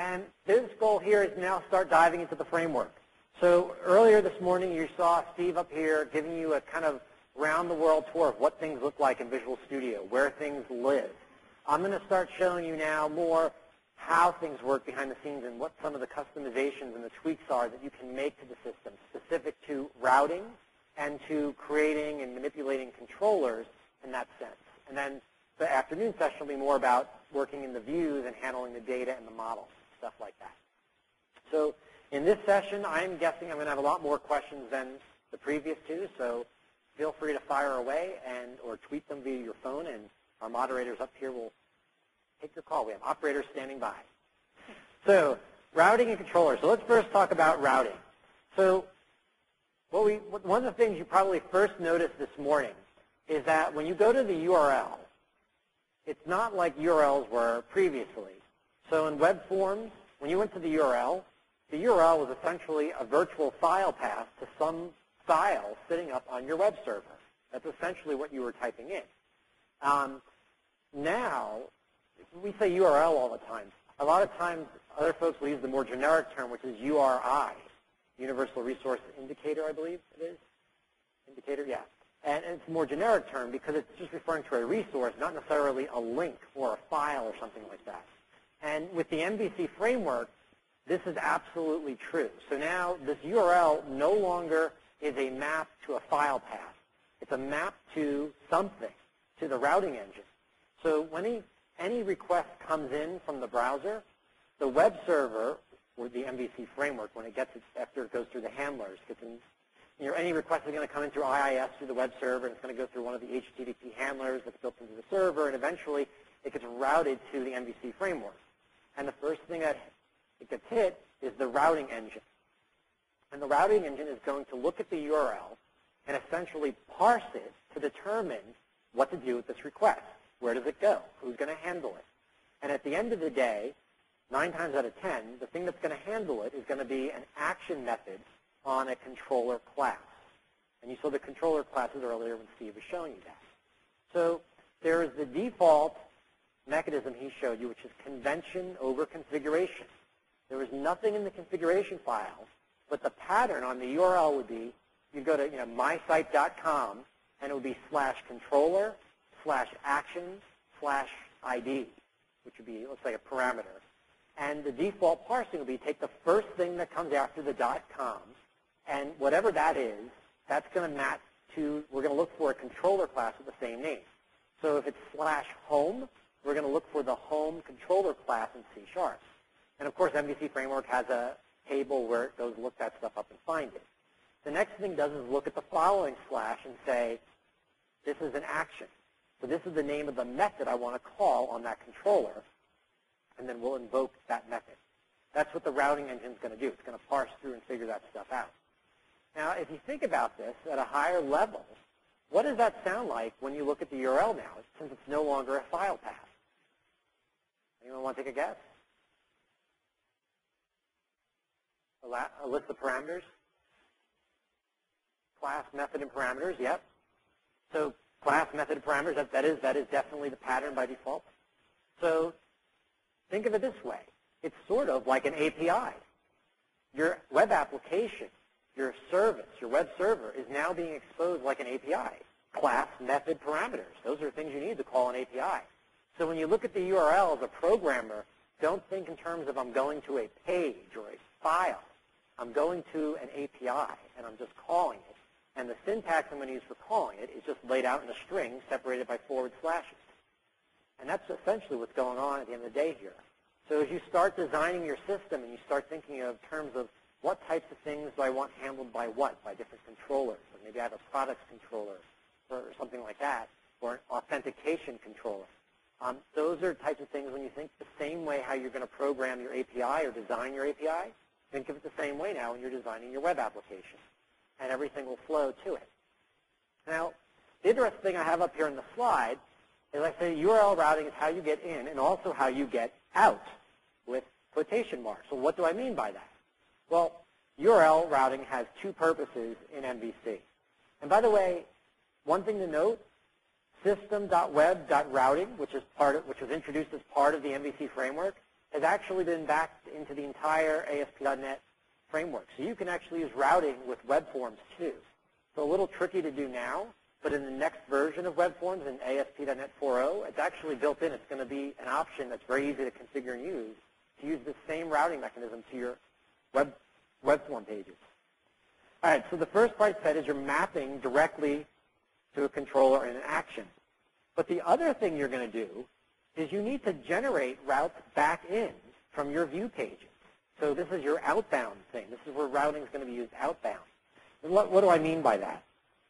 And this goal here is now start diving into the framework. So earlier this morning, you saw Steve up here giving you a kind of round-the-world tour of what things look like in Visual Studio, where things live. I'm going to start showing you now more how things work behind the scenes and what some of the customizations and the tweaks are that you can make to the system specific to routing and to creating and manipulating controllers in that sense. And then the afternoon session will be more about working in the views and handling the data and the models, stuff like that. So in this session, I'm guessing I'm going to have a lot more questions than the previous two, so feel free to fire away or tweet them via your phone, and our moderators up here will take your call. We have operators standing by. So routing and controllers. So let's first talk about routing. So one of the things you probably first noticed this morning is that when you go to the URL, it's not like URLs were previously. So in web forms, when you went to the URL was essentially a virtual file path to some file sitting up on your web server. That's essentially what you were typing in. Now, we say URL all the time. A lot of times, other folks will use the more generic term, which is URI, Universal Resource Indicator, I believe it is. Indicator, yeah. And it's a more generic term because it's just referring to a resource, not necessarily a link or a file or something like that. And with the MVC framework, this is absolutely true. So now this URL no longer is a map to a file path. It's a map to something, to the routing engine. So when any request comes in from the browser, the web server, or the MVC framework, when it gets it, after it goes through the handlers, any request is going to come in through IIS through the web server, and it's going to go through one of the HTTP handlers that's built into the server, and eventually it gets routed to the MVC framework. And the first thing that it gets hit is the routing engine. And the routing engine is going to look at the URL and essentially parse it to determine what to do with this request. Where does it go? Who's going to handle it? And at the end of the day, 9 times out of 10, the thing that's going to handle it is going to be an action method on a controller class. And you saw the controller classes earlier when Steve was showing you that. So there is the default mechanism he showed you, which is convention over configuration. There was nothing in the configuration file, but the pattern on the URL would be, you go to mysite.com, and it would be /controller, /actions, /ID, which would be, let's say, a parameter. And the default parsing would be take the first thing that comes after the .com, and whatever that is, that's going to match to, we're going to look for a controller class with the same name. So if it's /home, we're going to look for the home controller class in C#. And of course, MVC Framework has a table where it goes look that stuff up and find it. The next thing it does is look at the following slash and say, this is an action. So this is the name of the method I want to call on that controller, and then we'll invoke that method. That's what the routing engine is going to do. It's going to parse through and figure that stuff out. Now, if you think about this at a higher level, what does that sound like when you look at the URL now, since it's no longer a file path? Anyone want to take a guess? A list of parameters? Class, method, and parameters, yep. So class, method, and parameters, that is definitely the pattern by default. So think of it this way. It's sort of like an API. Your web application, your service, your web server is now being exposed like an API. Class, method, parameters. Those are things you need to call an API. So when you look at the URL as a programmer, don't think in terms of I'm going to a page or a file. I'm going to an API, and I'm just calling it. And the syntax I'm going to use for calling it is just laid out in a string separated by forward slashes. And that's essentially what's going on at the end of the day here. So as you start designing your system and you start thinking of terms of what types of things do I want handled by what, by different controllers, or maybe I have a products controller or something like that, or an authentication controller. Those are types of things when you think the same way how you're going to program your API or design your API, think of it the same way now when you're designing your web application. And everything will flow to it. Now, the interesting thing I have up here in the slide is I say URL routing is how you get in and also how you get out with quotation marks. So what do I mean by that? Well, URL routing has two purposes in MVC. And by the way, one thing to note, system.web.routing, which was introduced as part of the MVC framework, has actually been backed into the entire ASP.NET framework. So you can actually use routing with web forms too. So a little tricky to do now, but in the next version of web forms in ASP.NET 4.0, it's actually built in. It's going to be an option that's very easy to configure and use to use the same routing mechanism to your web form pages. All right, so the first part said is you're mapping directly to a controller in an action. But the other thing you're going to do is you need to generate routes back in from your view pages. So this is your outbound thing. This is where routing is going to be used outbound. And what do I mean by that?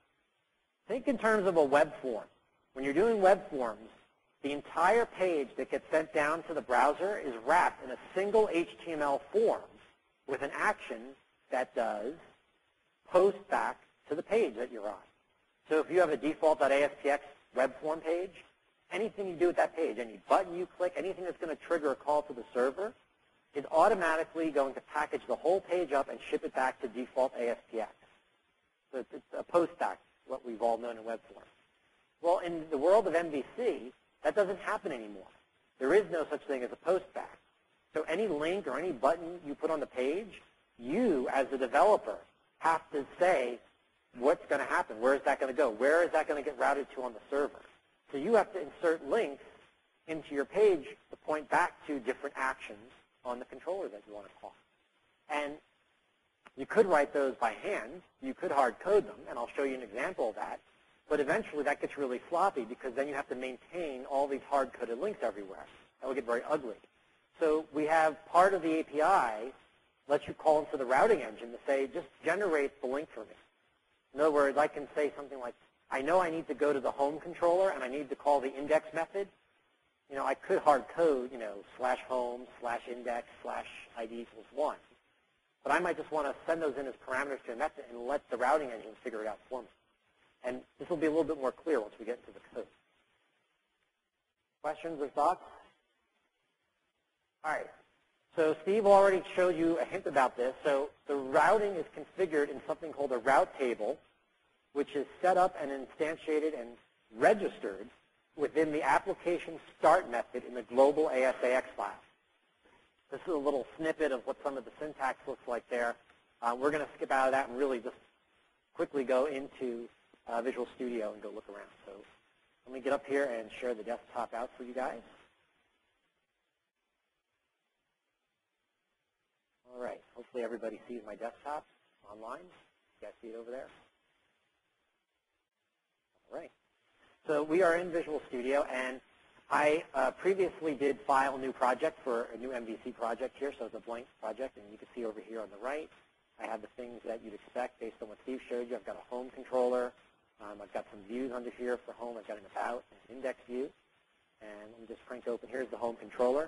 Think in terms of a web form. When you're doing web forms, the entire page that gets sent down to the browser is wrapped in a single HTML form with an action that does post back to the page that you're on. So if you have a default.aspx web form page, anything you do with that page, any button you click, anything that's going to trigger a call to the server, is automatically going to package the whole page up and ship it back to default ASPX. So it's a post back, what we've all known in web form. Well, in the world of MVC, that doesn't happen anymore. There is no such thing as a post back. So any link or any button you put on the page, you, as the developer, have to say what's going to happen. Where is that going to go? Where is that going to get routed to on the server? So you have to insert links into your page to point back to different actions on the controller that you want to call. And you could write those by hand. You could hard code them, and I'll show you an example of that. But eventually that gets really sloppy because then you have to maintain all these hard-coded links everywhere. That will get very ugly. So we have part of the API lets you call into the routing engine to say, just generate the link for me. In other words, I can say something like, I know I need to go to the home controller and I need to call the index method. You know, I could hard code, /home, /index, /id = 1. But I might just want to send those in as parameters to a method and let the routing engine figure it out for me. And this will be a little bit more clear once we get into the code. Questions or thoughts? All right. So Steve already showed you a hint about this. So the routing is configured in something called a route table, which is set up and instantiated and registered within the application start method in the global ASAX file. This is a little snippet of what some of the syntax looks like there. We're going to skip out of that and really just quickly go into Visual Studio and go look around. So let me get up here and share the desktop out for you guys. All right. Hopefully everybody sees my desktop online. You guys see it over there? All right. So we are in Visual Studio, and I previously did file a new project for a new MVC project here, so it's a blank project, and you can see over here on the right, I have the things that you'd expect based on what Steve showed you. I've got a home controller. I've got some views under here for home. I've got an about and an index view. And let me just crank open. Here's the home controller.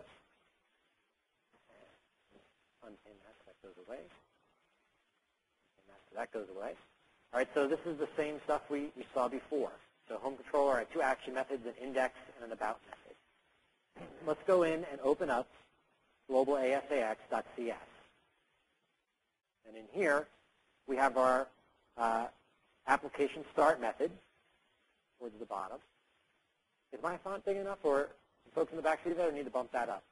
Unpin that so that goes away. And that goes away. All right, so this is the same stuff we saw before. So home controller, I have two action methods, an index and an about method. Let's go in and open up global ASAX.cs. And in here, we have our application start method towards the bottom. Is my font big enough, or folks in the back seat there need to bump that up?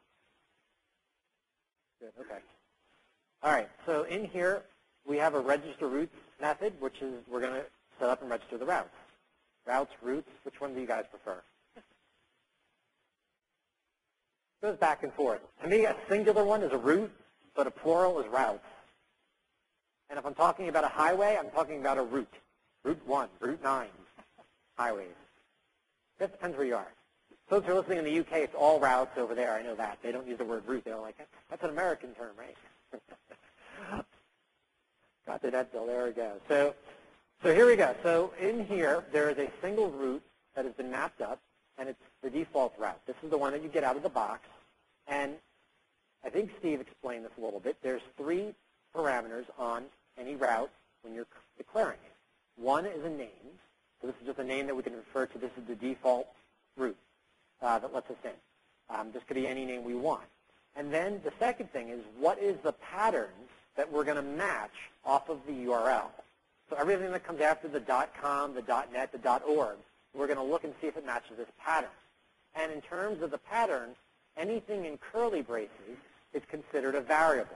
Good, okay. All right, so in here, we have a register routes method, which is we're going to set up and register the routes. Routes, routes, which one do you guys prefer? It goes back and forth. To me, a singular one is a route, but a plural is routes. And if I'm talking about a highway, I'm talking about a route. Route 1, Route 9, highways. That depends where you are. Folks who are listening in the UK, it's all routes over there. I know that. They don't use the word route. They're like, that's an American term, right? Got to that, Bill. There we go. So here we go. So in here, there is a single route that has been mapped up, and it's the default route. This is the one that you get out of the box. And I think Steve explained this a little bit. There's 3 parameters on any route when you're declaring it. One is a name. So this is just a name that we can refer to. This is the default route that lets us in. This could be any name we want. And then the second thing is, what is the pattern that we're going to match off of the URL? So everything that comes after the .com, the .net, the .org, we're going to look and see if it matches this pattern. And in terms of the pattern, anything in curly braces is considered a variable.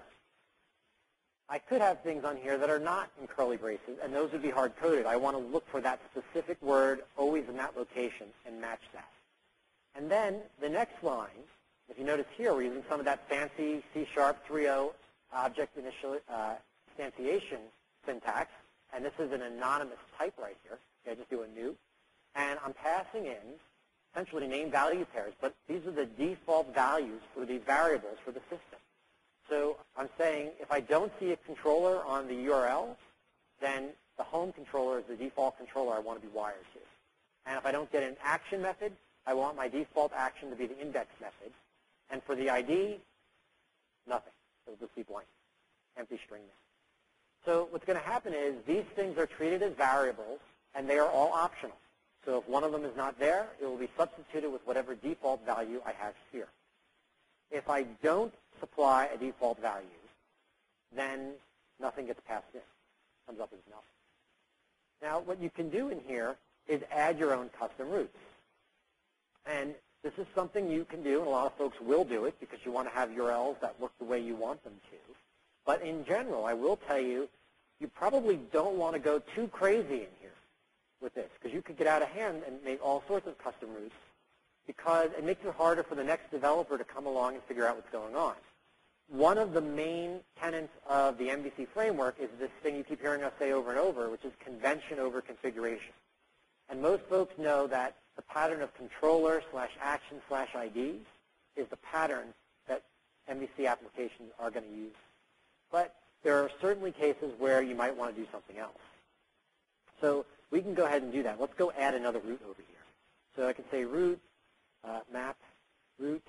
I could have things on here that are not in curly braces, and those would be hard-coded. I want to look for that specific word always in that location and match that. And then the next line, if you notice here, we're using some of that fancy C# 3.0 object instantiation syntax, and this is an anonymous type right here. Okay, I just do a new. And I'm passing in essentially name value pairs, but these are the default values for the variables for the system. So I'm saying if I don't see a controller on the URL, then the home controller is the default controller I want to be wired to. And if I don't get an action method, I want my default action to be the index method. And for the ID, nothing. It'll just be blank, empty string there. So what's going to happen is these things are treated as variables, and they are all optional. So if one of them is not there, it will be substituted with whatever default value I have here. If I don't supply a default value, then nothing gets passed in. It comes up as null. Now, what you can do in here is add your own custom routes. And this is something you can do, and a lot of folks will do it because you want to have URLs that work the way you want them to. But in general, I will tell you, you probably don't want to go too crazy in here with this, because you could get out of hand and make all sorts of custom routes, because it makes it harder for the next developer to come along and figure out what's going on. One of the main tenets of the MVC framework is this thing you keep hearing us say over and over, which is convention over configuration. And most folks know that the pattern of controller/action/IDs is the pattern that MVC applications are going to use. But there are certainly cases where you might want to do something else. So we can go ahead and do that. Let's go add another route over here. So I can say route, map, route,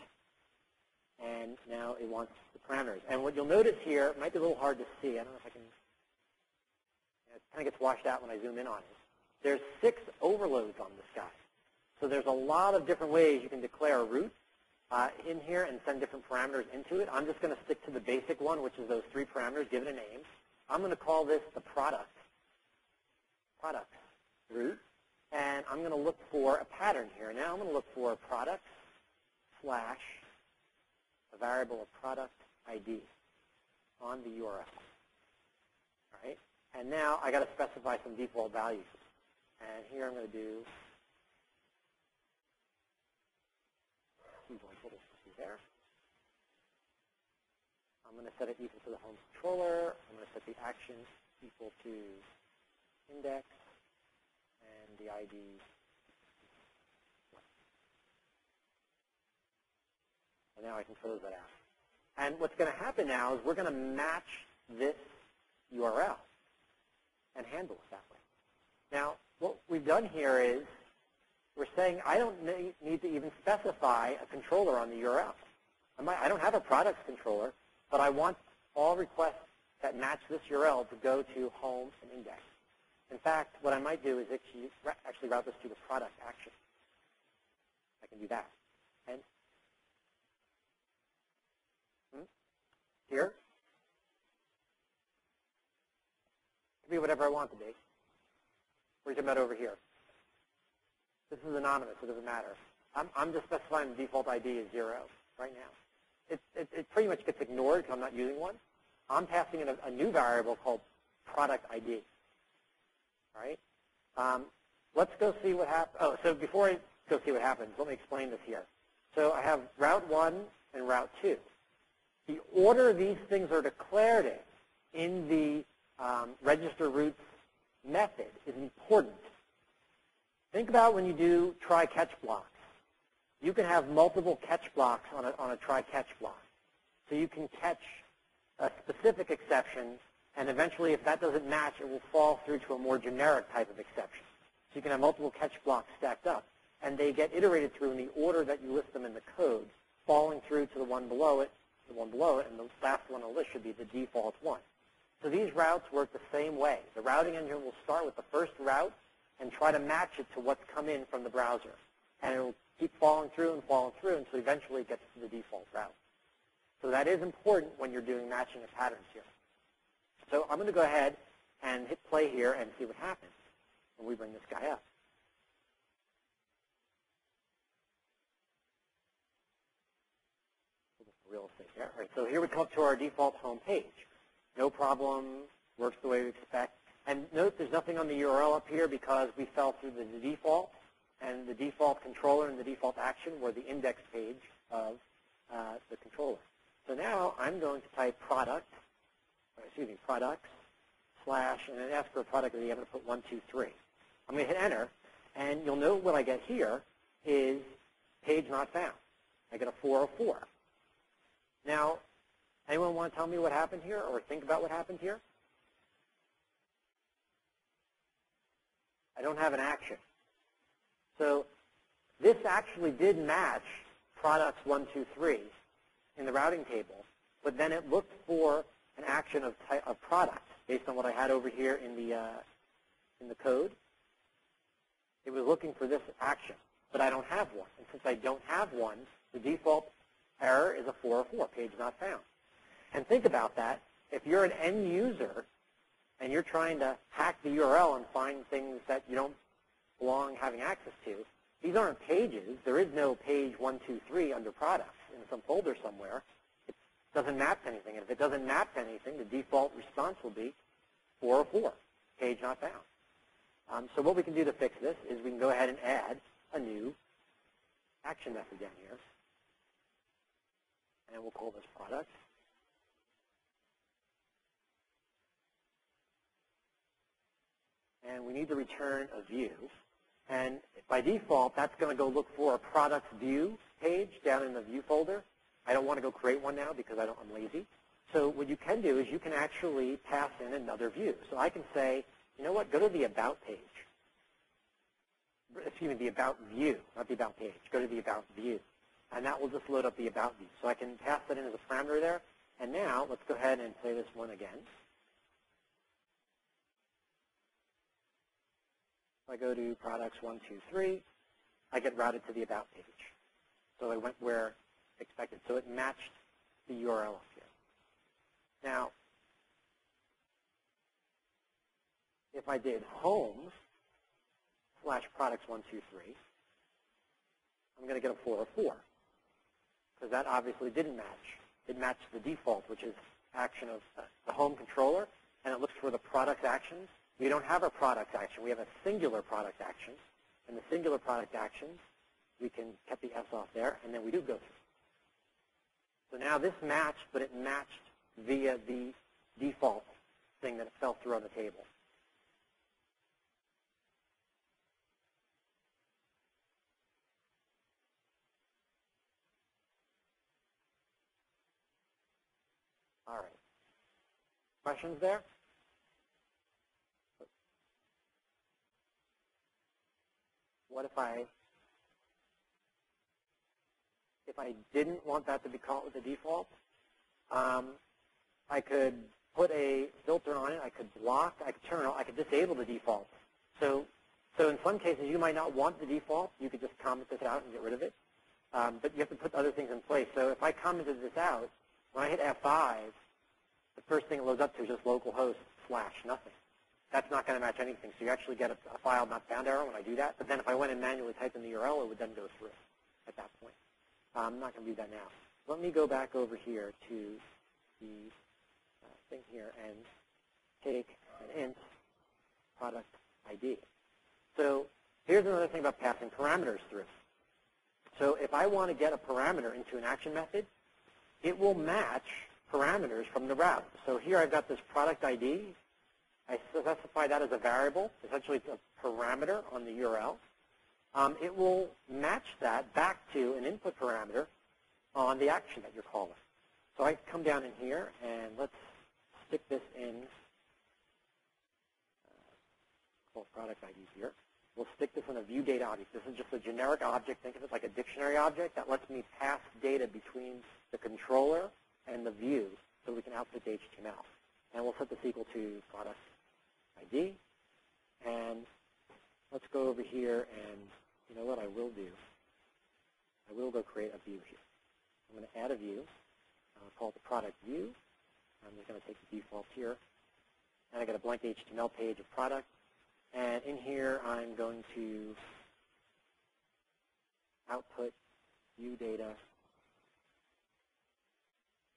and now it wants the parameters. And what you'll notice here, it might be a little hard to see. I don't know if I can, it kind of gets washed out when I zoom in on it. There's 6 overloads on this guy. So there's a lot of different ways you can declare a route in here and send different parameters into it. I'm just going to stick to the basic one, which is those 3 parameters, give it a name. I'm going to call this the product route. And I'm going to look for a pattern here. Now I'm going to look for a product / a variable of product ID on the URL. All right? And now I got to specify some default values. And here I'm going to do there. I'm going to set it equal to the home controller. I'm going to set the action equal to index and the ID. And now I can close that out. And what's going to happen now is we're going to match this URL and handle it that way. Now, what we've done here is we're saying I don't need to even specify a controller on the URL. I don't have a products controller, but I want all requests that match this URL to go to home and index. In fact, what I might do is actually route this to the product action. I can do that. And here, it can be whatever I want to be. What are you talking about over here? This is anonymous. It doesn't matter. I'm just specifying the default ID is 0 right now. It pretty much gets ignored because I'm not using one. I'm passing in a new variable called product ID. All right? Let's go see what happens. Oh, so before I go see what happens, let me explain this here. So I have route 1 and route 2. The order these things are declared in the register routes method is important. Think about when you do try-catch blocks. You can have multiple catch blocks on a try-catch block. So you can catch a specific exception, and eventually if that doesn't match, it will fall through to a more generic type of exception. So you can have multiple catch blocks stacked up, and they get iterated through in the order that you list them in the code, falling through to the one below it, and the last one on the list should be the default one. So these routes work the same way. The routing engine will start with the first route and try to match it to what's come in from the browser. And it will keep falling through until eventually it gets to the default route. So that is important when you're doing matching of patterns here. So I'm going to go ahead and hit play here and see what happens when we bring this guy up. Real estate Yeah, right. So here we come up to our default home page. No problem, works the way we expect. And note there's nothing on the URL up here because we fell through the default, and the default controller and the default action were the index page of the controller. So now I'm going to type products, slash, and then ask for a product ID. I'm going to put 123. I'm going to hit enter, and you'll note what I get here is page not found. I get a 404. Now, anyone want to tell me what happened here or think about what happened here? I don't have an action. So this actually did match products 123 in the routing table, but then it looked for an action of product based on what I had over here in the code. It was looking for this action, but I don't have one. And since I don't have one, the default error is a 404, page not found. And think about that. If you're an end user and you're trying to hack the URL and find things that you don't belong having access to, these aren't pages. There is no page 123 under products in some folder somewhere. It doesn't map to anything. And if it doesn't map to anything, the default response will be 404, page not found. So what we can do to fix this is we can go ahead and add a new action method down here. And we'll call this product. And we need to return a view. And by default, that's going to go look for a products view page down in the view folder. I don't want to go create one now because I'm lazy. So what you can do is you can actually pass in another view. So I can say, you know what, go to the About page. Excuse me, the About view, not the About page. Go to the About view. And that will just load up the About view. So I can pass that in as a parameter there. And now let's go ahead and play this one again. If I go to products 123, I get routed to the About page. So I went where expected. So it matched the URL up here. Now, if I did home / products 123, I'm going to get a 404 because that obviously didn't match. It matched the default, which is action of the home controller, and it looks for the product actions. We don't have a product action. We have a singular product action. And the singular product actions, we can cut the S off there, and then we do go through. So now this matched, but it matched via the default thing that it fell through on the table. All right. Questions there? What if I didn't want that to be caught with the default? I could put a filter on it. I could block. I could turn. I could disable the default. So in some cases, you might not want the default. You could just comment this out and get rid of it. But you have to put other things in place. So if I commented this out, when I hit F5, the first thing it loads up to is just localhost / nothing. That's not going to match anything. So you actually get a file not found error when I do that. But then if I went and manually typed in the URL, it would then go through at that point. I'm not going to do that now. Let me go back over here to the thing here and take an int product ID. So here's another thing about passing parameters through. So if I want to get a parameter into an action method, it will match parameters from the route. So here I've got this product ID. I specify that as a variable. Essentially, it's a parameter on the URL. It will match that back to an input parameter on the action that you're calling. So I come down in here, and let's stick this in called product ID here. We'll stick this in a view data object. This is just a generic object. Think of it like a dictionary object that lets me pass data between the controller and the view so we can output the HTML. And we'll set this equal to product ID. And let's go over here, and you know what I will do? I will go create a view here. I'm going to add a view. I'll call it the product view. I'm just going to take the default here. And I got a blank HTML page of product. And in here, I'm going to output view data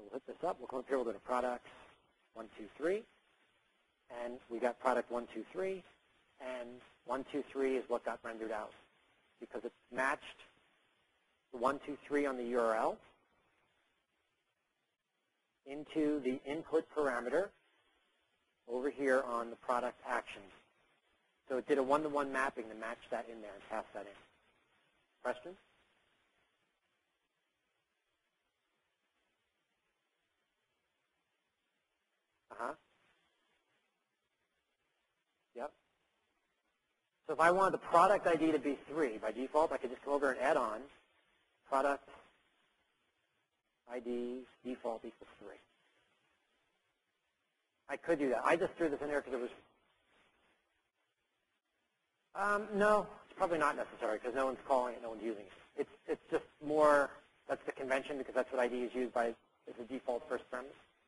we'll hit this up. We'll come up here. We'll go to products 1, 2, 3. And we got product 1, 2, 3. And 1, 2, 3 is what got rendered out because it matched the 1, 2, 3 on the URL into the input parameter over here on the product actions. So it did a one-to-one mapping to match that in there and pass that in. Questions? Yep. So if I wanted the product ID to be 3, by default, I could just come over and add on product ID default equals 3. I could do that. I just threw this in there because it was, no, it's probably not necessary because no one's calling it, no one's using it. It's just more, that's the convention because that's what ID is used by as the default first premise.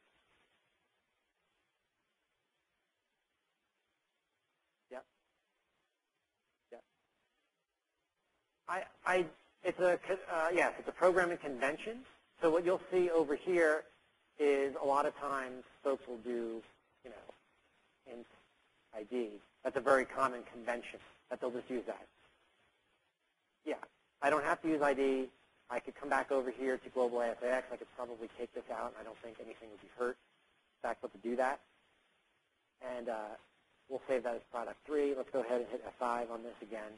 Yep. Yep. Yes, it's a programming convention. So what you'll see over here is a lot of times folks will do, int ID. That's a very common convention that they'll just use that. Yeah, I don't have to use ID. I could come back over here to global ASIX. I could probably take this out. I don't think anything would be hurt. In fact, to do that. And we'll save that as product 3. Let's go ahead and hit F5 on this again.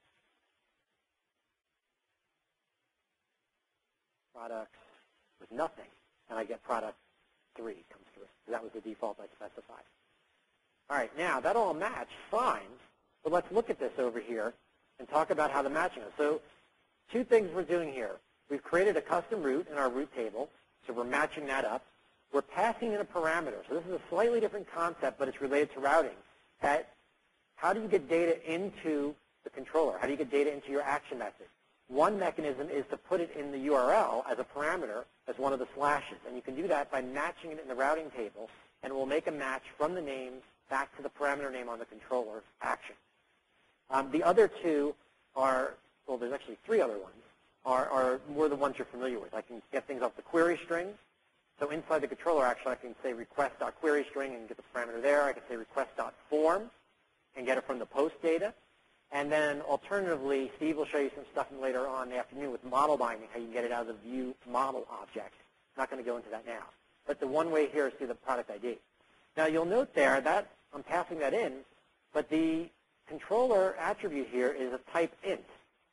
Products with nothing, and I get product 3 comes through. So that was the default I specified. All right, now that all matched fine, but let's look at this over here and talk about how the matching is. So 2 things we're doing here. We've created a custom route in our route table, so we're matching that up. We're passing in a parameter. So this is a slightly different concept, but it's related to routing. How do you get data into the controller? How do you get data into your action method? One mechanism is to put it in the URL as a parameter, as one of the slashes. And you can do that by matching it in the routing table, and it will make a match from the name back to the parameter name on the controller action. The other 2 are, well, there's actually 3 other ones, are more the ones you're familiar with. I can get things off the query string. So inside the controller action, I can say request.query string and get the parameter there. I can say request.form and get it from the post data. And then alternatively, Steve will show you some stuff later on in the afternoon with model binding, how you can get it out of the view model object. I'm not going to go into that now. But the one way here is through the product ID. Now you'll note there that I'm passing that in, but the controller attribute here is a type int.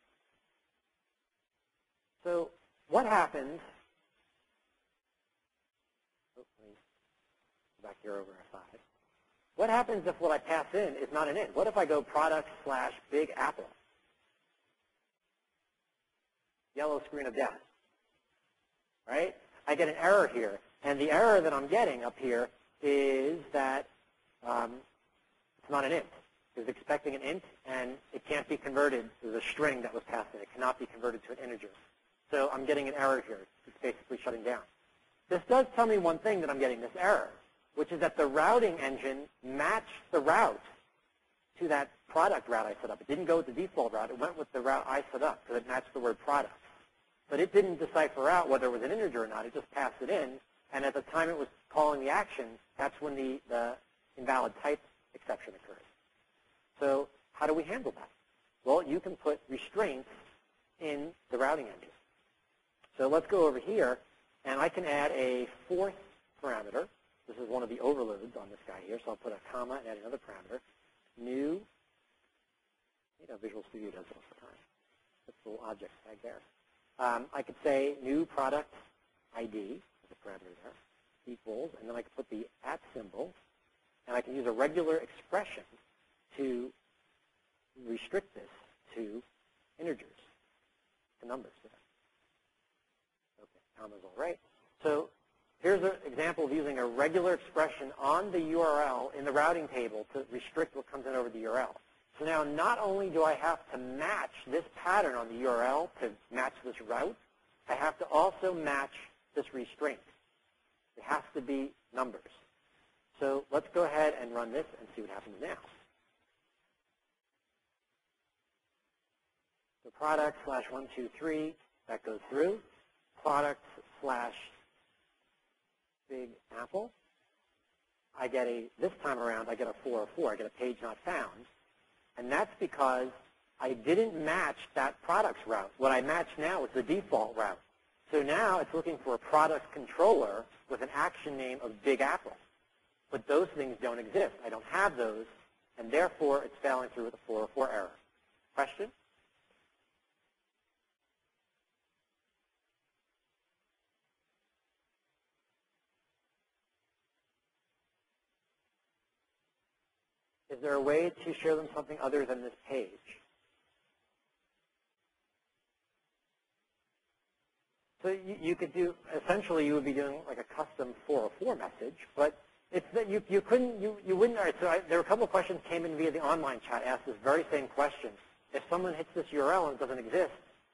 So what happens, let me go back here over F5. What happens if what I pass in is not an int? What if I go product/big apple? Yellow screen of death, right? I get an error here. And the error that I'm getting up here is that it's not an int. It's expecting an int, and it can't be converted to the string that was passed in. It cannot be converted to an integer. So I'm getting an error here. It's basically shutting down. This does tell me one thing, that I'm getting this error, which is that the routing engine matched the route to that product route I set up. It didn't go with the default route. It went with the route I set up because it matched the word product. But it didn't decipher out whether it was an integer or not. It just passed it in. And at the time it was calling the action, that's when the invalid type exception occurs. So how do we handle that? Well, you can put restraints in the routing engine. So let's go over here, and I can add a 4th parameter. This is one of the overloads on this guy here, so I'll put a comma and add another parameter. New, Visual Studio does most of the time. That's the little object tag there. I could say new product ID, the parameter there, equals, and then I could put the @ symbol, and I can use a regular expression to restrict this to integers, to numbers. Okay, comma's all right. So here's an example of using a regular expression on the URL in the routing table to restrict what comes in over the URL. So now not only do I have to match this pattern on the URL to match this route, I have to also match this restraint. It has to be numbers. So let's go ahead and run this and see what happens now. So product/123, that goes through. Product/, Big Apple. This time around, I get a 404. I get a page not found. And that's because I didn't match that product's route. What I match now is the default route. So now it's looking for a product controller with an action name of Big Apple. But those things don't exist. I don't have those, and therefore it's failing through with a 404 error. Question? Is there a way to show them something other than this page? So you could do, essentially you would be doing like a custom 404 message, but it's that you wouldn't, all right, so there were a couple of questions came in via the online chat, asked this very same question. If someone hits this URL and it doesn't exist,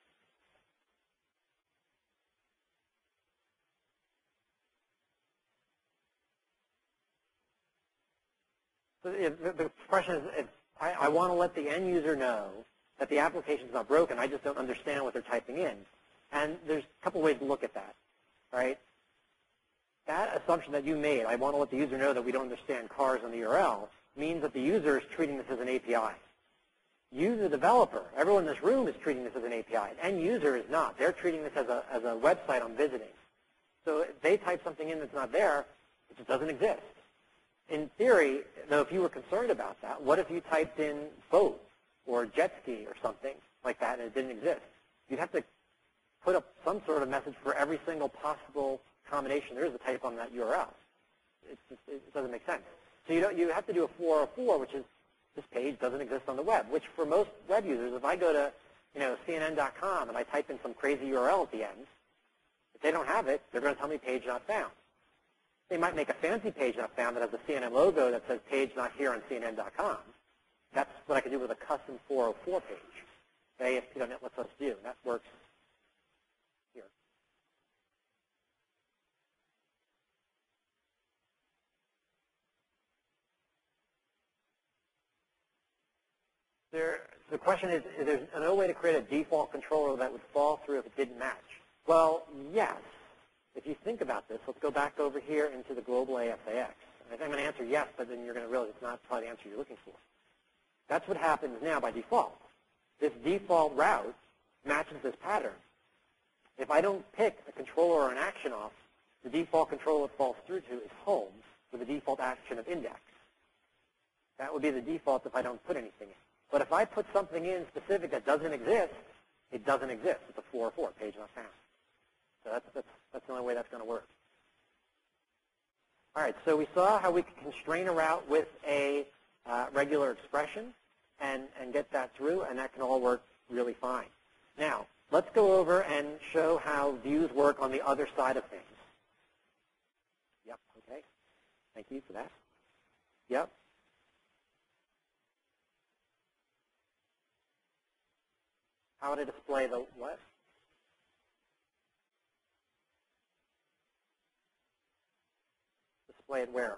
so the question is, if I want to let the end user know that the application is not broken, I just don't understand what they're typing in. And there's a couple ways to look at that, right? That assumption that you made, I want to let the user know that we don't understand cars on the URL, means that the user is treating this as an API. You, the developer, everyone in this room is treating this as an API. An end user is not. They're treating this as a website I'm visiting. So if they type something in that's not there, it just doesn't exist. In theory, though, if you were concerned about that, what if you typed in boat or jet ski or something like that and it didn't exist? You'd have to put up some sort of message for every single possible combination there is to type on that URL. It doesn't make sense. So you have to do a 404, which is this page doesn't exist on the web, which for most web users, if I go to CNN.com and I type in some crazy URL at the end, if they don't have it, they're going to tell me page not found. They might make a fancy page not found that has a CNN logo that says page not here on CNN.com. That's what I could do with a custom 404 page. ASP.NET lets us do. That works here. The question is there no way to create a default controller that would fall through if it didn't match? Well, yes. If you think about this, let's go back over here into the global ASAX. I'm going to answer yes, but then you're going to realize it's not probably the answer you're looking for. That's what happens now by default. This default route matches this pattern. If I don't pick a controller or an action off, the default controller it falls through to is home with the default action of index. That would be the default if I don't put anything in. But if I put something in specific that doesn't exist, it doesn't exist. It's a 404, page not found. So that's the only way that's going to work. All right, so we saw how we could constrain a route with a regular expression and get that through, and that can all work really fine. Now, let's go over and show how views work on the other side of things. Yep, okay. Thank you for that. Yep. How would I display the what? Display it where?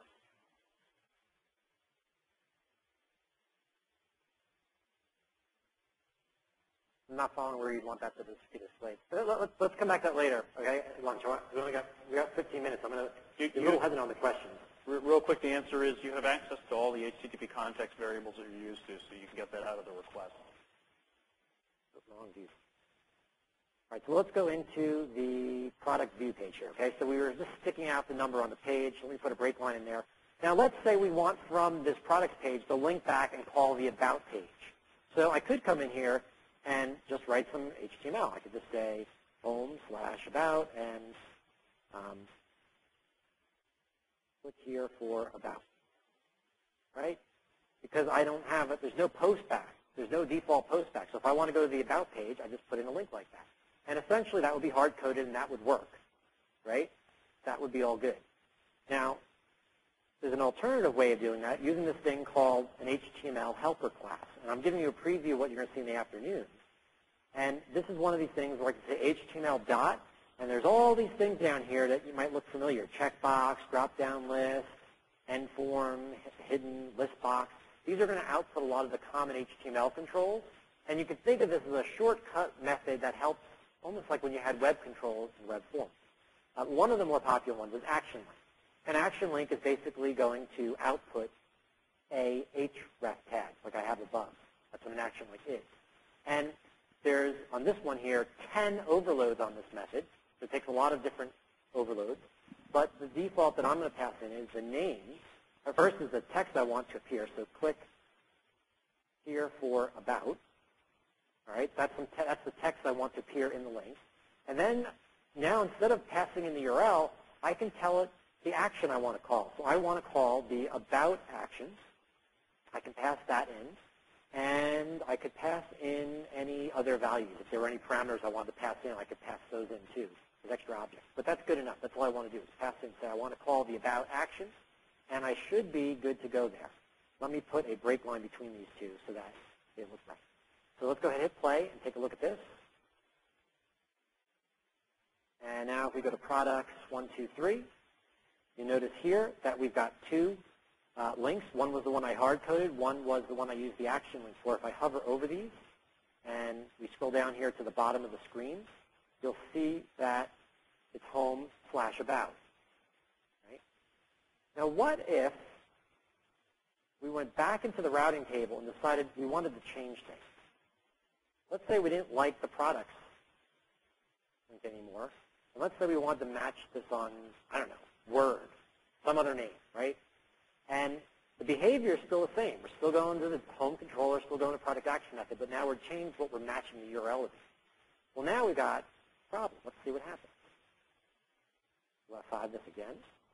I'm not following where you'd want that to be displayed. Let's come back to that later, okay? Lunch. We got 15 minutes. I'm going to be a little hesitant on the questions. Real quick, the answer is you have access to all the HTTP context variables that you're used to, so you can get that out of the request. Wrong view. All right, so let's go into the product view page here, okay? So we were just sticking out the number on the page. Let me put a break line in there. Now let's say we want from this products page to link back and call the about page. So I could come in here and just write some HTML. I could just say home/about and click here for about, right? Because I don't have it, there's no post back. There's no default post back. So if I want to go to the about page, I just put in a link like that. And essentially that would be hard-coded and that would work, right? That would be all good. Now, there's an alternative way of doing that using this thing called an HTML helper class. And I'm giving you a preview of what you're going to see in the afternoon. And this is one of these things where I can say HTML dot, and there's all these things down here that you might look familiar. Checkbox, drop-down list, end form, hidden list box. These are going to output a lot of the common HTML controls. And you can think of this as a shortcut method that helps almost like when you had web controls and web forms. One of the more popular ones is action link. an action link is basically going to output a href tag, like I have above. That's what an action link is. And there's, on this one here, 10 overloads on this method. So it takes a lot of different overloads. But the default that I'm going to pass in is the name. First is the text I want to appear. So click here for about. All right, that's the text I want to appear in the link. And then now instead of passing in the URL, I can tell it the action I want to call. So I want to call the about action. I can pass that in. And I could pass in any other values. If there were any parameters I wanted to pass in, I could pass those in too as extra objects. But that's good enough. That's all I want to do is pass in, say I want to call the about action, and I should be good to go there. Let me put a break line between these two so that it looks right. So let's go ahead and hit play and take a look at this. And now if we go to products 1, 2, 3, you notice here that we've got two links. One was the one I hard-coded. One was the one I used the action link for. If I hover over these and we scroll down here to the bottom of the screen, you'll see that it's home/about. Right? Now, what if we went back into the routing table and decided we wanted to change things? Let's say we didn't like the products link anymore. And let's say we wanted to match this on, I don't know, Word, some other name, right? And the behavior is still the same. We're still going to the home controller, still going to product action method, but now we're changed what we're matching the URL with. Well, now we've got a problem. Let's see what happens. We'll F5 this again.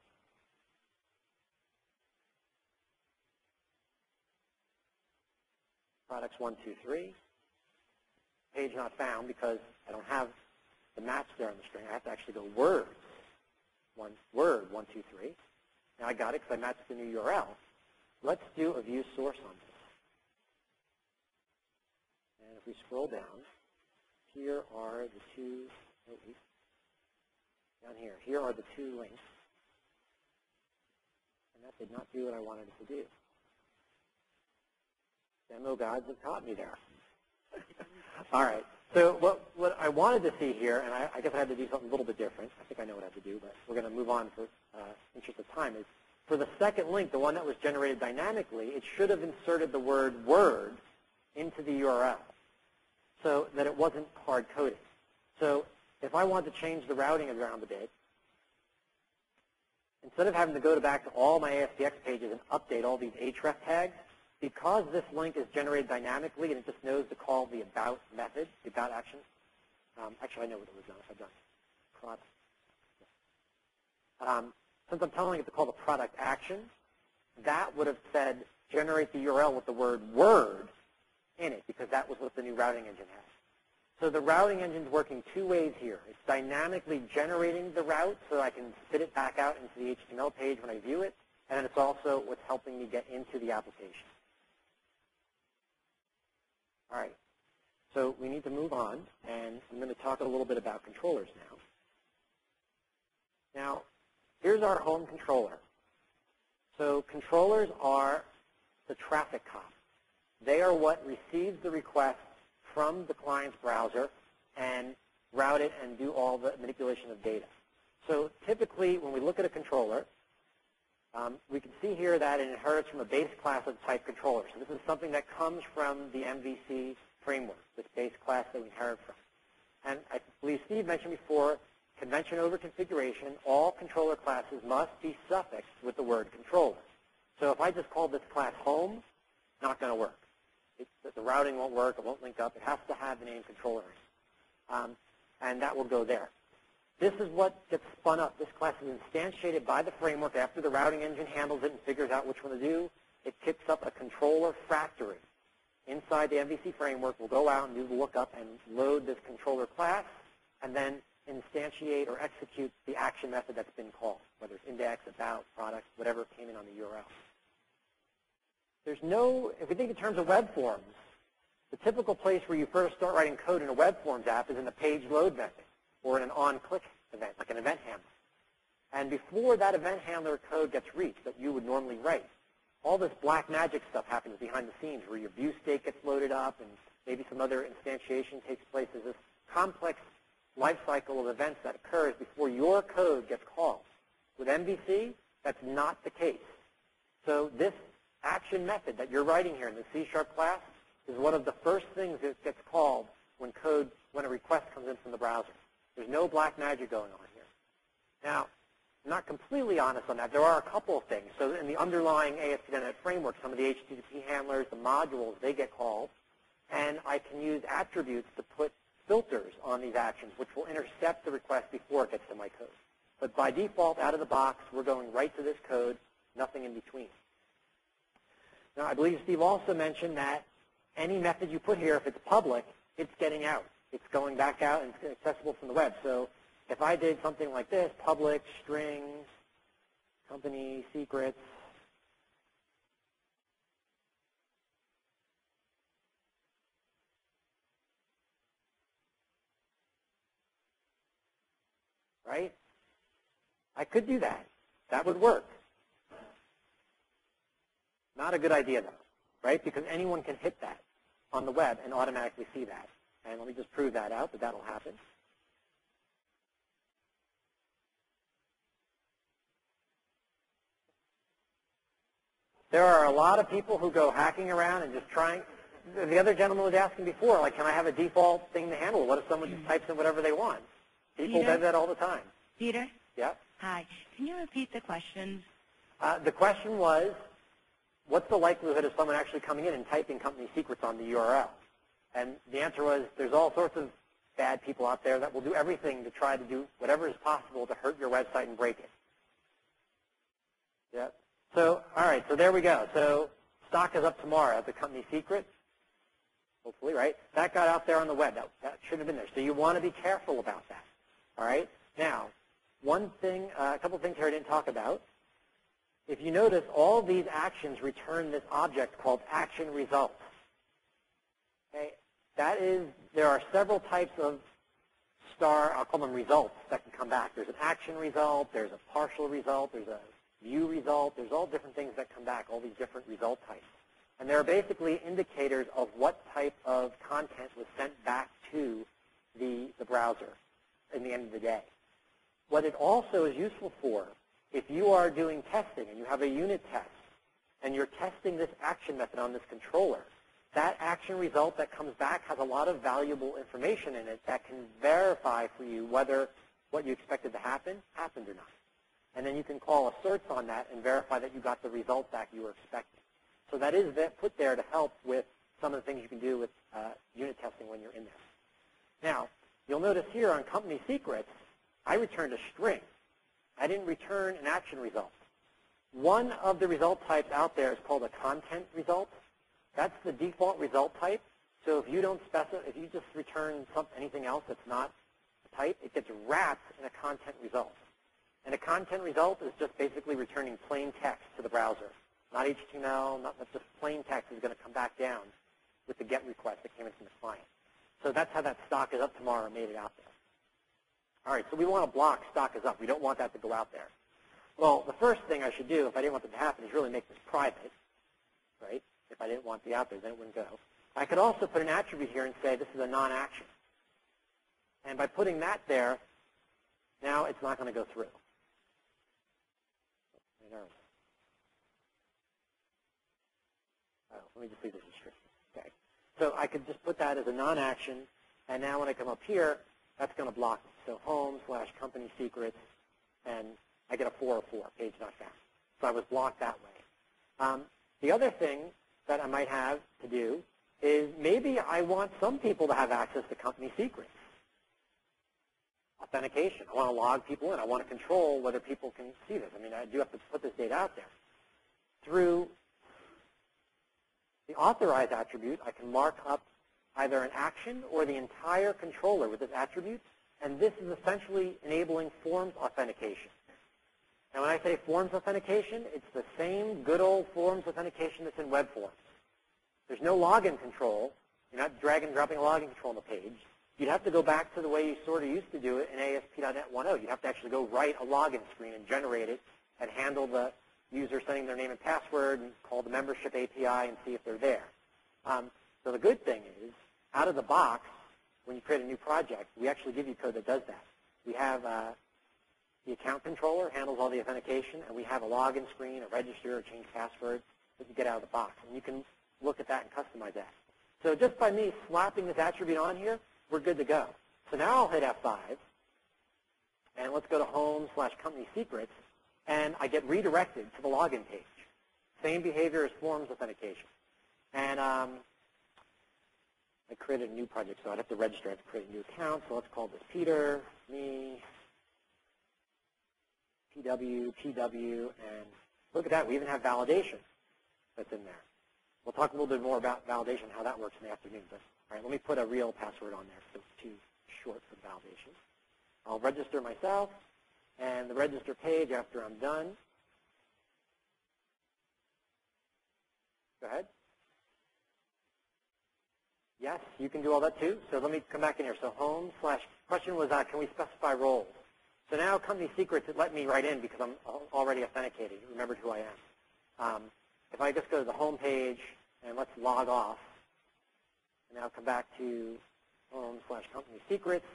Products 1, 2, 3. Page not found because I don't have the match there on the string. I have to actually go words. Word 1, 2, 3. Now I got it because I matched the new URL. Let's do a view source on this. And if we scroll down, here are the two, down here, here are the two links. And that did not do what I wanted it to do. Demo gods have taught me there. All right. So what I wanted to see here, and I guess I had to do something a little bit different. I think I know what I have to do, but we're going to move on for interest of time, is for the second link, the one that was generated dynamically, it should have inserted the word Word into the URL so that it wasn't hard-coded. So if I want to change the routing around a bit, instead of having to go back to all my ASPX pages and update all these href tags, because this link is generated dynamically and it just knows to call the about method, the about action. Actually, I know what it was done if I've done product. Since I'm telling it to call the product action, that would have said generate the URL with the word Word in it because that was what the new routing engine has. So the routing engine is working two ways here. It's dynamically generating the route so I can spit it back out into the HTML page when I view it, and then it's also what's helping me get into the application. All right, so we need to move on, and I'm going to talk a little bit about controllers now. Now, here's our home controller. So controllers are the traffic cop. They are what receives the request from the client's browser and route it and do all the manipulation of data. So typically, when we look at a controller, we can see here that it inherits from a base class of type controller. So this is something that comes from the MVC framework, this base class that we inherit from. And I believe Steve mentioned before, convention over configuration, all controller classes must be suffixed with the word controller. So if I just call this class home, not going to work. The routing won't work, it won't link up. It has to have the name controller in it. And that will go there. This is what gets spun up. This class is instantiated by the framework after the routing engine handles it and figures out which one to do. It kicks up a controller factory. Inside the MVC framework, we'll go out and do the lookup and load this controller class and then instantiate or execute the action method that's been called, whether it's index, about, product, whatever came in on the URL. There's no, if we think in terms of web forms, the typical place where you first start writing code in a web forms app is in the page load method or in an on-click event, like an event handler. And before that event handler code gets reached that you would normally write, all this black magic stuff happens behind the scenes where your view state gets loaded up and maybe some other instantiation takes place. There's this complex life cycle of events that occurs before your code gets called. With MVC, That's not the case. So this action method that you're writing here in the C# class is one of the first things that gets called when a request comes in from the browser. There's no black magic going on here. Now, I'm not completely honest on that. There are a couple of things. So in the underlying ASP.NET framework, some of the HTTP handlers, the modules, they get called. And I can use attributes to put filters on these actions, which will intercept the request before it gets to my code. But by default, out of the box, we're going right to this code, nothing in between. Now, I believe Steve also mentioned that any method you put here, if it's public, it's getting out. It's going back out and it's accessible from the web. So if I did something like this, public strings, company secrets, right? I could do that. That would work. Not a good idea, though, right? Because anyone can hit that on the web and automatically see that. And let me just prove that out, that that'll happen. There are a lot of people who go hacking around and just trying. The other gentleman was asking before, like, can I have a default thing to handle? What if someone just types in whatever they want? People do that all the time. Peter? Yeah? Hi. Can you repeat the questions? The question was, what's the likelihood of someone actually coming in and typing company secrets on the URL? And the answer was, there's all sorts of bad people out there that will do everything to try to do whatever is possible to hurt your website and break it. Yeah. So, all right, so there we go. So stock is up tomorrow at the company secret, hopefully, right? That got out there on the web. That should have been there. So you want to be careful about that, all right? Now, one thing, a couple of things here I didn't talk about. If you notice, all of these actions return this object called action results. Okay? That is, there are several types of I'll call them results that can come back. There's an action result, there's a partial result, there's a view result, there's all different things that come back, all these different result types. And they're basically indicators of what type of content was sent back to the browser in the end of the day. What it also is useful for, if you are doing testing and you have a unit test and you're testing this action method on this controller, that action result that comes back has a lot of valuable information in it that can verify for you whether what you expected to happen happened or not. And then you can call asserts on that and verify that you got the result back you were expecting. So that is put there to help with some of the things you can do with unit testing when you're in there. Now, you'll notice here on company secrets, I returned a string. I didn't return an action result. One of the result types out there is called a content result. That's the default result type. So if you don't specify, if you just return anything else that's not a type, it gets wrapped in a content result. And a content result is just basically returning plain text to the browser. Not HTML, not just plain text is going to come back down with the GET request that came in from the client. So that's how that stock is up tomorrow made it out there. All right, so we want to block stock is up. We don't want that to go out there. Well, the first thing I should do if I didn't want that to happen is really make this private, right? If I didn't want it out there, then it wouldn't go. I could also put an attribute here and say this is a non-action. And by putting that there, now it's not going to go through. Let me just leave this restriction. Okay. So I could just put that as a non-action, and now when I come up here, that's going to block it. So home/company secrets, and I get a 404, page not found. So I was blocked that way. The other thing that I might have to do is maybe I want some people to have access to company secrets. Authentication. I want to log people in. I want to control whether people can see this. I mean, I do have to put this data out there. Through the authorize attribute, I can mark up either an action or the entire controller with this attribute, and this is essentially enabling forms authentication. And when I say forms authentication, it's the same good old forms authentication that's in web forms. There's no login control. You're not drag and dropping a login control on the page. You'd have to go back to the way you sort of used to do it in ASP.NET 1.0. You'd have to actually go write a login screen and generate it and handle the user sending their name and password and call the membership API and see if they're there. So the good thing is, out of the box, when you create a new project, we actually give you code that does that. We have The account controller handles all the authentication, and we have a login screen, a register, a change password that you get out of the box. And you can look at that and customize that. So just by me slapping this attribute on here, we're good to go. So now I'll hit F5, and let's go to home/company secrets, and I get redirected to the login page. Same behavior as forms authentication. And I created a new project, so I'd have to register. I have to create a new account. So let's call this Peter, me, PW, and look at that. We even have validation that's in there. We'll talk a little bit more about validation, how that works in the afternoon. But, all right, let me put a real password on there because it's too short for validation. I'll register myself, and the register page after I'm done. Go ahead. Yes, you can do all that too. So let me come back in here. So home/question was, can we specify roles? So now company secrets, it let me right in because I'm already authenticated. It remembered who I am. If I just go to the home page and let's log off, and now come back to home/company secrets.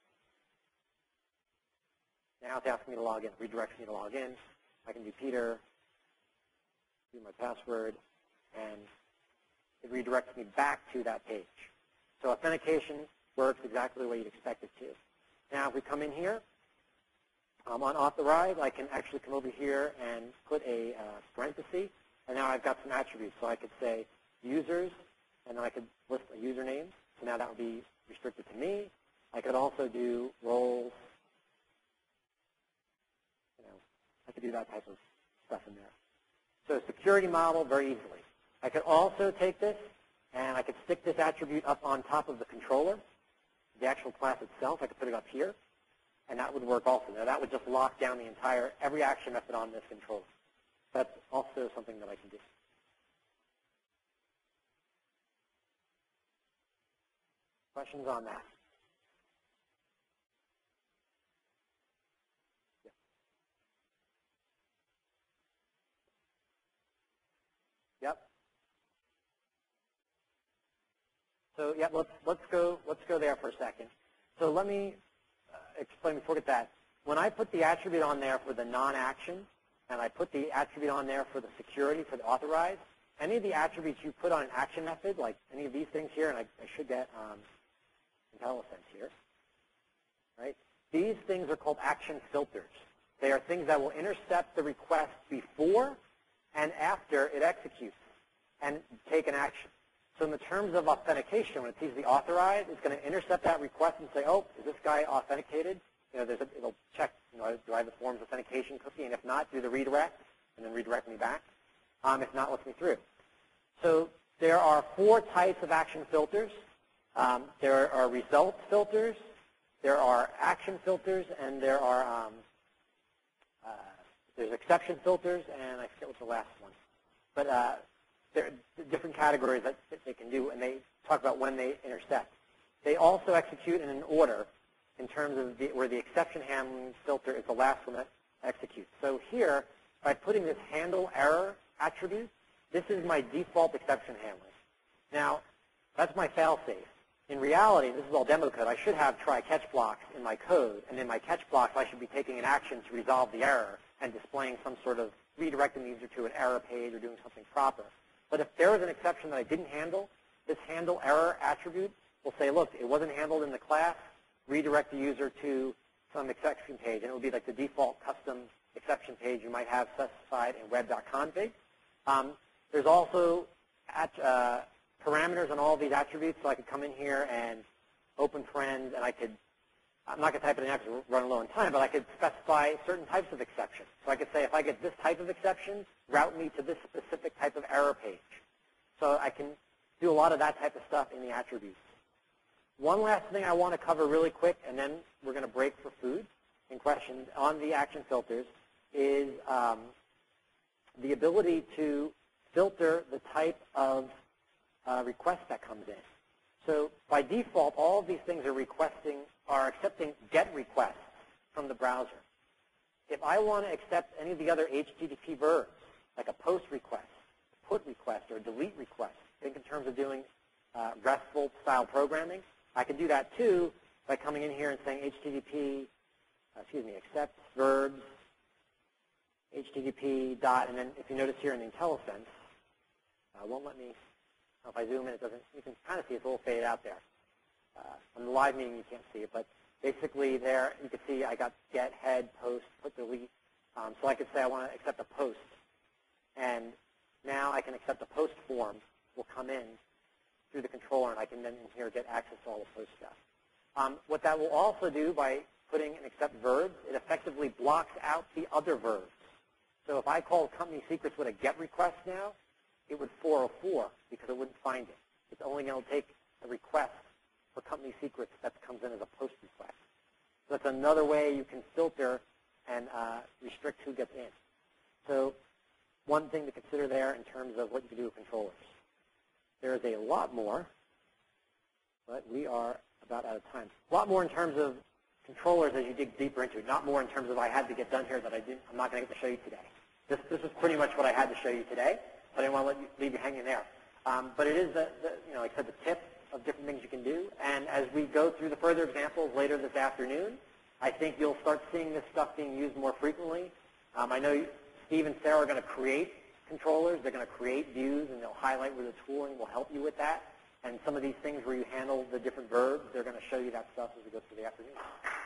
Now it's asking me to log in, redirects me to log in. I can do Peter, do my password, and it redirects me back to that page. So authentication works exactly the way you'd expect it to. Now if we come in here, on authorize, I can actually come over here and put a parenthesis, and now I've got some attributes. So I could say users, and then I could list a username. So now that would be restricted to me. I could also do roles. I could do that type of stuff in there. So security model, very easily. I could also take this, and I could stick this attribute up on top of the controller, the actual class itself. I could put it up here, and that would work also. Now, that would just lock down the every action method on this controller. That's also something that I can do. Questions on that? Yep. So yeah, let's go there for a second. So let me explain before we get that. When I put the attribute on there for the non-action, and I put the attribute on there for the security, for the authorize, any of the attributes you put on an action method, like any of these things here, and I should get IntelliSense here, right? These things are called action filters. They are things that will intercept the request before and after it executes and take an action. So in the terms of authentication, when it sees the authorize, it's going to intercept that request and say, oh, is this guy authenticated? It'll check, do I have the forms authentication cookie? And if not, do the redirect, and then redirect me back. If not, let me through. So there are 4 types of action filters. There are result filters, there are action filters, and there are there's exception filters, and I forget what's the last one. But there are different categories that they can do, and they talk about when they intercept. They also execute in an order in terms of where the exception handling filter is the last one that executes. So here, by putting this handle error attribute, this is my default exception handling. Now, that's my fail-safe. In reality, this is all demo code. I should have try-catch blocks in my code, and in my catch blocks, I should be taking an action to resolve the error and displaying some sort of redirecting the user to an error page or doing something proper. But if there was an exception that I didn't handle, this handle error attribute will say, look, it wasn't handled in the class, redirect the user to some exception page, and it will be like the default custom exception page you might have specified in web.config. There's also parameters on all of these attributes, so I could come in here and open friends, and I'm not going to type it in there because we're running low on time, but I could specify certain types of exceptions. So I could say, if I get this type of exception, route me to this specific type of error page. So I can do a lot of that type of stuff in the attributes. One last thing I want to cover really quick, and then we're going to break for food and questions on the action filters, is the ability to filter the type of request that comes in. So by default, all of these things are accepting GET requests from the browser. If I want to accept any of the other HTTP verbs, like a POST request, PUT request, or delete request, think in terms of doing RESTful style programming, I can do that too by coming in here and saying accept verbs, HTTP dot, and then if you notice here in the IntelliSense, won't let me, if I zoom in, it doesn't, you can kind of see it's a little faded out there. On the live meeting, you can't see it, but basically there, you can see I got get, head, post, put, delete. So I could say I want to accept a post, and now I can accept a post form will come in through the controller, and I can then in here get access to all the post stuff. What that will also do by putting an accept verbs, it effectively blocks out the other verbs. So if I called company secrets with a get request now, it would 404 because it wouldn't find it. It's only going to take a request for company secrets that comes in as a post request. So that's another way you can filter and restrict who gets in. So one thing to consider there in terms of what you can do with controllers. There is a lot more, but we are about out of time. A lot more in terms of controllers as you dig deeper into it, not more in terms of I had to get done here that I'm not going to get to show you today. This is pretty much what I had to show you today, but I didn't want to leave you hanging there. But it is, like I said, the tip of different things you can do. And as we go through the further examples later this afternoon, I think you'll start seeing this stuff being used more frequently. I know Steve and Sarah are going to create controllers. They're going to create views, and they'll highlight where the tooling will help you with that. And some of these things where you handle the different verbs, they're going to show you that stuff as we go through the afternoon.